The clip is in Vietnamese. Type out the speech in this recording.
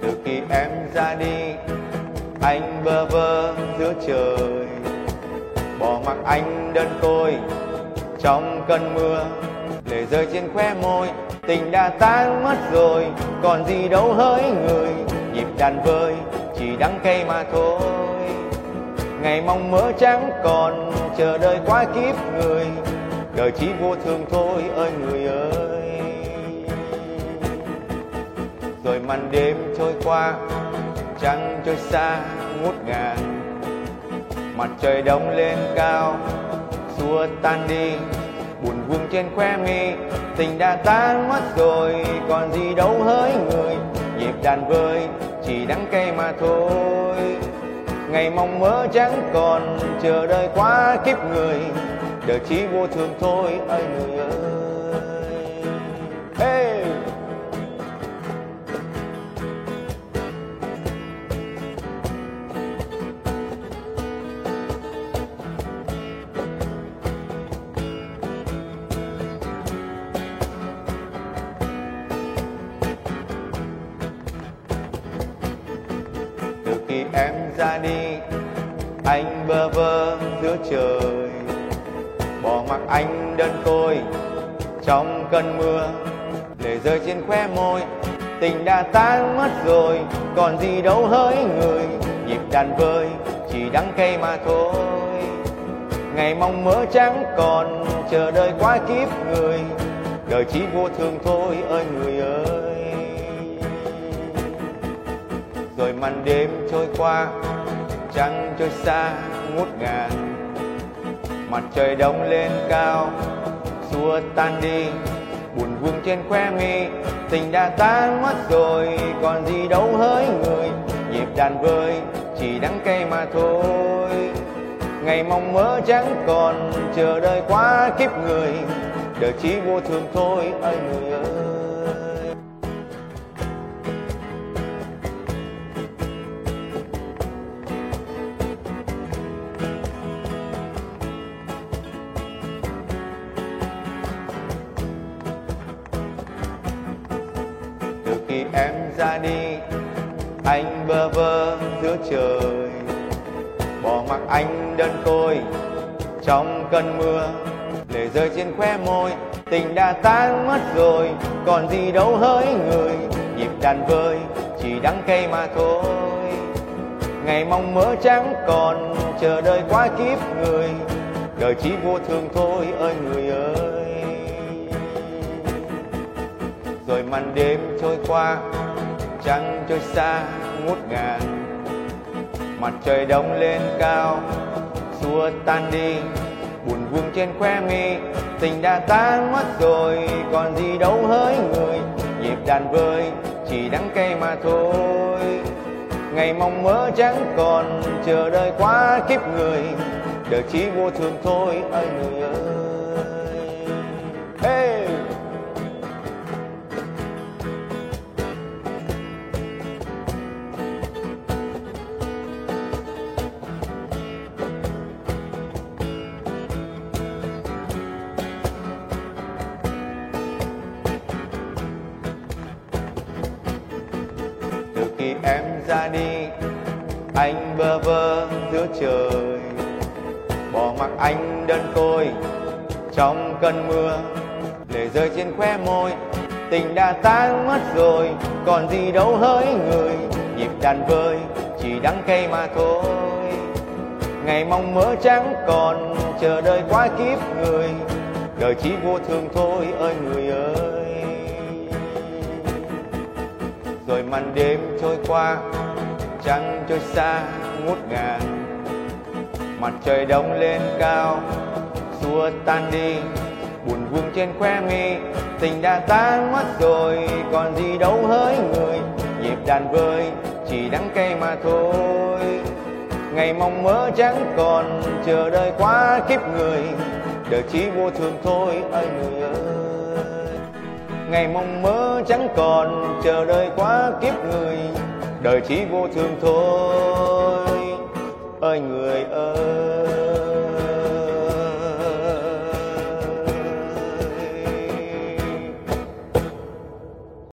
Từ khi em ra đi, anh bơ vơ giữa trời, bỏ mặc anh đơn côi trong cơn mưa. Lệ rơi trên khóe môi, tình đã tan mất rồi, còn gì đâu hỡi người. Nhịp đàn vơi chỉ đắng cay mà thôi. Ngày mong mơ chẳng còn, chờ đợi quá kiếp người. Đời chỉ vô thường thôi ơi người ơi. Rồi màn đêm trôi qua, trăng trôi xa ngút ngàn. Mặt trời đông lên cao, xua tan đi buồn vương trên khóe mi. Tình đã tan mất rồi, còn gì đâu hỡi người. Nhịp đàn vơi chỉ đắng cay mà thôi. Ngày mong mơ chẳng còn, chờ đợi quá kiếp người. Đời chỉ vô thường thôi ơi người ơi. Hey! Từ khi em ra đi, anh bơ vơ giữa trời, bỏ mặc anh đơn côi trong cơn mưa. Lệ rơi trên khóe môi, tình đã tan mất rồi, còn gì đâu hỡi người. Nhịp đàn vơi chỉ đắng cay mà thôi. Ngày mong mơ chẳng còn, chờ đợi quá kiếp người. Đời chỉ vô thường thôi ơi người ơi. Rồi màn đêm trôi qua, trăng trôi xa ngút ngàn. Mặt trời đông lên cao, xua tan đi buồn vương trên khóe mi. Tình đã tan mất rồi, còn gì đâu hỡi người. Nhịp đàn vơi chỉ đắng cay mà thôi. Ngày mong mơ chẳng còn, chờ đợi quá kiếp người. Đời chỉ vô thường thôi ơi người ơi. Từ khi em ra đi, anh bơ vơ giữa trời, bỏ mặc anh đơn côi trong cơn mưa. Lệ rơi trên khóe môi, tình đã tan mất rồi, còn gì đâu hỡi người. Nhịp đàn vơi chỉ đắng cay mà thôi. Ngày mong mơ chẳng còn, chờ đợi quá kiếp người. Đời chỉ vô thường thôi ơi người ơi. Rồi màn đêm trôi qua, trăng trôi xa ngút ngàn. Mặt trời đông lên cao, xua tan đi buồn vương trên khóe mi. Tình đã tan mất rồi, còn gì đâu hỡi người. Nhịp đàn vơi chỉ đắng cay mà thôi. Ngày mong mơ chẳng còn, chờ đợi quá kiếp người. Đời chỉ vô thường thôi ơi người ơi. Hey! Từ khi em ra đi, anh bơ vơ giữa trời, bỏ mặc anh đơn côi trong cơn mưa. Lệ rơi trên khóe môi, tình đã tan mất rồi, còn gì đâu hỡi người. Nhịp đàn vơi chỉ đắng cay mà thôi. Ngày mong mơ chẳng còn, chờ đợi quá kiếp người. Đời chỉ vô thường thôi ơi người ơi. Rồi màn đêm trôi qua, trăng trôi xa ngút ngàn. Mặt trời đông lên cao, xua tan đi buồn vương trên khóe mi. Tình đã tan mất rồi, còn gì đâu hỡi người. Nhịp đàn vơi chỉ đắng cay mà thôi. Ngày mong mơ chẳng còn, chờ đợi quá kiếp người. Đời chỉ vô thường thôi ơi người ơi. Ngày mong mơ chẳng còn, chờ đợi quá kiếp người. Đời chỉ vô thường thôi ơi người ơi.